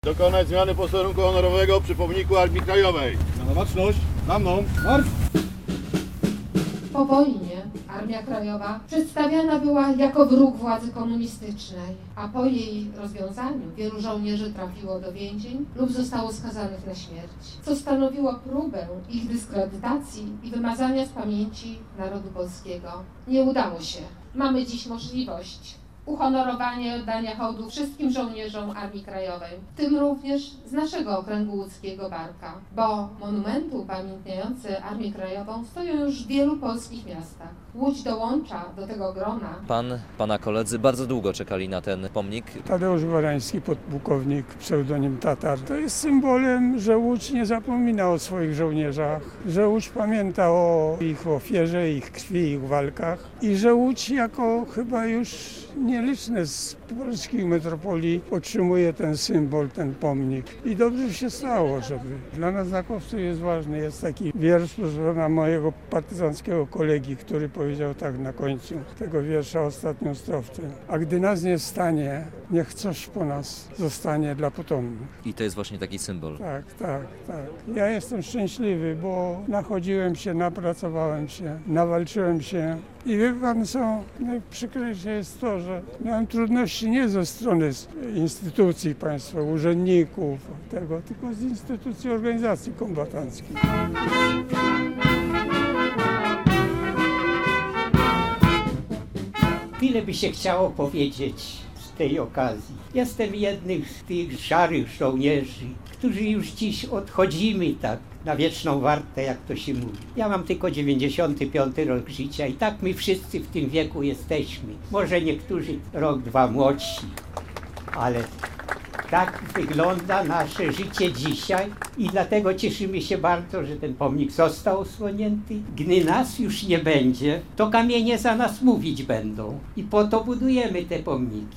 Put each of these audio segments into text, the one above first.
Dokonać zmiany posterunku honorowego przy pomniku Armii Krajowej. Na baczność, za mną, marsz! Po wojnie Armia Krajowa przedstawiana była jako wróg władzy komunistycznej, a po jej rozwiązaniu wielu żołnierzy trafiło do więzień lub zostało skazanych na śmierć, co stanowiło próbę ich dyskredytacji i wymazania z pamięci narodu polskiego. Nie udało się. Mamy dziś możliwość uhonorowania i oddania hołdu wszystkim żołnierzom Armii Krajowej, w tym również z naszego okręgu łódzkiego Barka, bo monumenty upamiętniające Armię Krajową stoją już w wielu polskich miastach. Łódź dołącza do tego grona. Pana koledzy bardzo długo czekali na ten pomnik. Tadeusz Warański, podpułkownik, pseudonim Tatar. To jest symbolem, że Łódź nie zapomina o swoich żołnierzach, że Łódź pamięta o ich ofierze, ich krwi, ich walkach i że Łódź jako chyba już nieliczne z polskich metropolii otrzymuje ten symbol, ten pomnik. I dobrze się stało, żeby. Dla nas znakowców jest ważny. Jest taki wiersz, proszę pana, mojego partyzanckiego kolegi, który powiedział tak na końcu tego wiersza, ostatnią strofę. A gdy nas nie stanie, niech coś po nas zostanie dla potomnych. I to jest właśnie taki symbol. Tak. Ja jestem szczęśliwy, bo nachodziłem się, napracowałem się, nawalczyłem się. I wie pan co, najprzykrejsze jest to, że miałem trudności nie ze strony instytucji państwa, urzędników, tylko z instytucji organizacji kombatanckich. Wiele by się chciało powiedzieć z tej okazji. Jestem jednym z tych szarych żołnierzy, którzy już dziś odchodzimy tak na wieczną wartę, jak to się mówi. Ja mam tylko 95 rok życia i tak my wszyscy w tym wieku jesteśmy. Może niektórzy rok, dwa młodsi, ale tak wygląda nasze życie dzisiaj i dlatego cieszymy się bardzo, że ten pomnik został osłonięty. Gdy nas już nie będzie, to kamienie za nas mówić będą i po to budujemy te pomniki.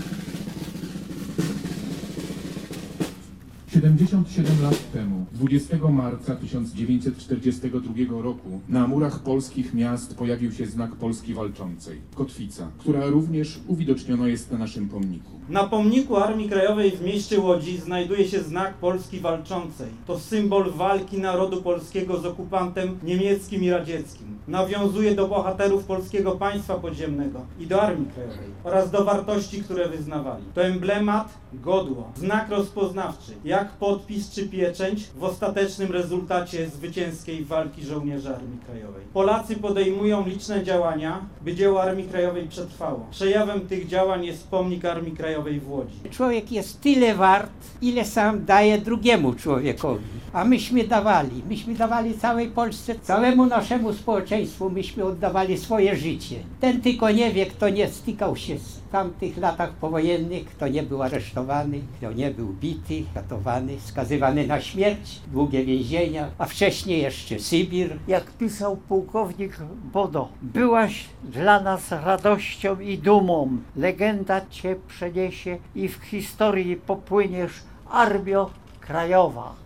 77 lat temu, 20 marca 1942 roku, na murach polskich miast pojawił się znak Polski Walczącej, kotwica, która również uwidoczniona jest na naszym pomniku. Na pomniku Armii Krajowej w mieście Łodzi znajduje się znak Polski Walczącej. To symbol walki narodu polskiego z okupantem niemieckim i radzieckim. Nawiązuje do bohaterów polskiego państwa podziemnego i do Armii Krajowej oraz do wartości, które wyznawali. To emblemat, godło, znak rozpoznawczy, jak podpis czy pieczęć w ostatecznym rezultacie zwycięskiej walki żołnierzy Armii Krajowej. Polacy podejmują liczne działania, by dzieło Armii Krajowej przetrwało. Przejawem tych działań jest pomnik Armii Krajowej w Łodzi. Człowiek jest tyle wart, ile sam daje drugiemu człowiekowi. A myśmy dawali całej Polsce, całemu naszemu społeczeństwu, myśmy oddawali swoje życie. Ten tylko nie wie, kto nie stykał się z tamtych latach powojennych, kto nie był aresztowany, kto nie był bity, katowany, skazywany na śmierć, długie więzienia, a wcześniej jeszcze Sybir. Jak pisał pułkownik Bodo, byłaś dla nas radością i dumą. Legenda cię przeniesie i w historii popłyniesz, Armio Krajowa.